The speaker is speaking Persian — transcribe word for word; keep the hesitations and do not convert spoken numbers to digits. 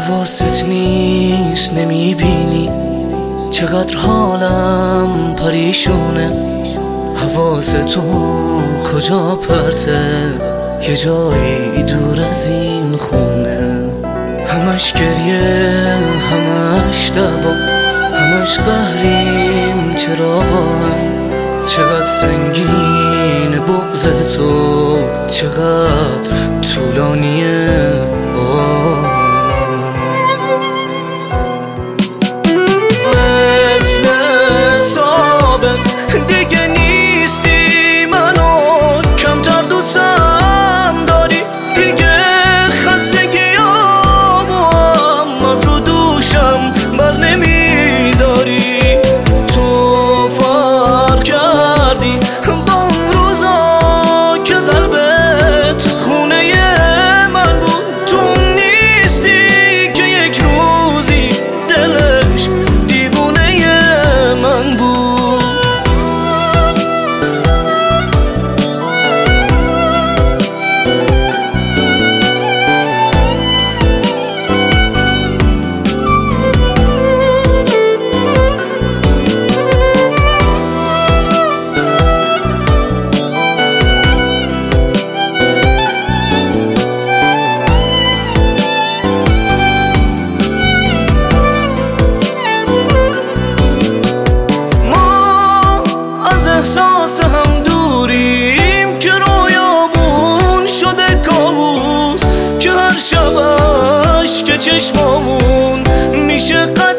حواست نیست نمیبینی چقدر حالم پریشونه. حواستو کجا پرته یه جایی دور از این خونه. همش گریه همش دعوا همش قهریم چرا با هم. چقدر سنگین بغض تو چقدر طولانیه. مثل سابق دیگه نیستی منو کمتر دوستم داری. دیگه خستگیامو هم از رو دوشم بر نمیداری. تو فرق کردی با اون روزا که قلبت خونه من بود. تو نیستی که یک روزی دلش دیوونه من بود. احساس هم دوریم که رویامون شده کابوس، که هر شبش که چشمامون میشه قد